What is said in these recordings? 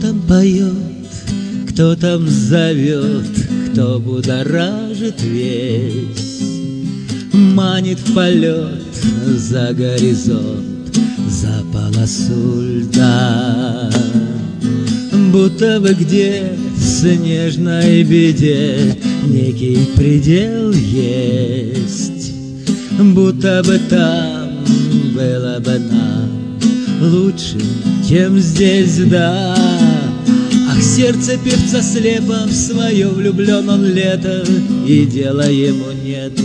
там поет, кто там зовет, кто будоражит весь, манит в полет за горизонт, за полосу льда. Будто бы где в снежной беде некий предел есть, будто бы там было бы нам лучше, чем здесь, да. Ах, сердце певца слепо, в свое влюблен он лето, и дела ему нету.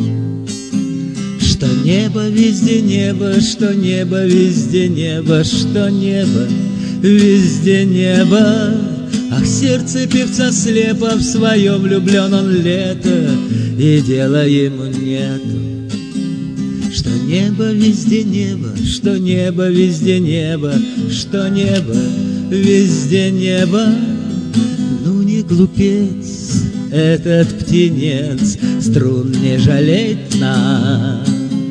Что небо везде небо, что небо везде небо, что небо везде небо. Ах, сердце певца слепо, в свое влюблен он лето, и дела ему нету. Что небо везде небо, что небо везде небо, что небо везде небо. Ну не глупец этот птенец, струн не жалеть на.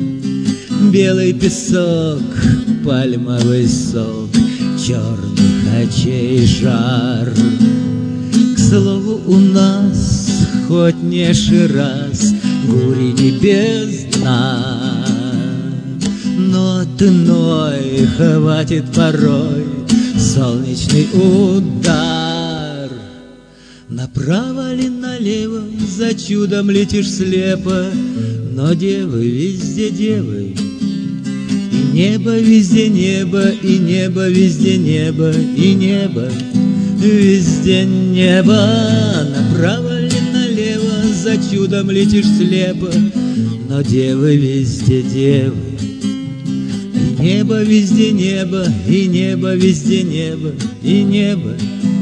Белый песок, пальмовый сок, черных очей жар. К слову, у нас хоть не Шираз, гури не бездна, но от иной хватит порой солнечный удар. Направо ли налево, за чудом летишь слепо, но девы везде девы, и небо везде небо, и небо везде небо, и небо везде небо. Направо ли налево, за чудом летишь слепо, но девы везде девы, и небо везде небо, и небо везде небо, и небо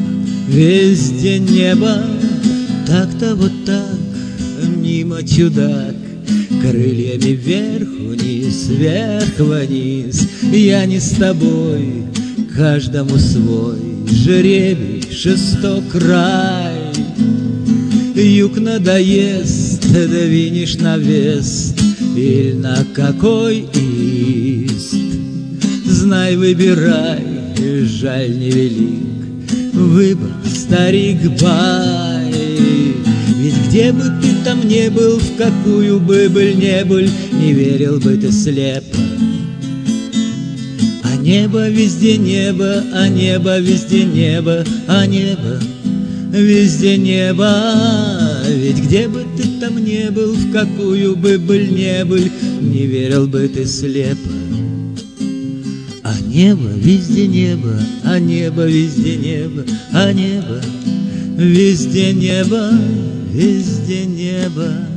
везде небо. Так-то вот так, мимо чудак, крыльями вверх-вниз, вверх-вниз. Я не с тобой, каждому свой жребий, шестой край. Юг надоест, двинешь на вест или на какой ист. Знай, выбирай, жаль невелик выбор, старик Бай. Ведь где бы ты там не был, в какую бы быль не был, не верил бы ты слепо. А небо везде небо, а небо везде небо, а небо везде небо. Ведь где бы ты там не был, в какую бы быль не был, не верил бы ты слепо. А небо везде небо, а небо везде небо, а небо везде небо, везде небо.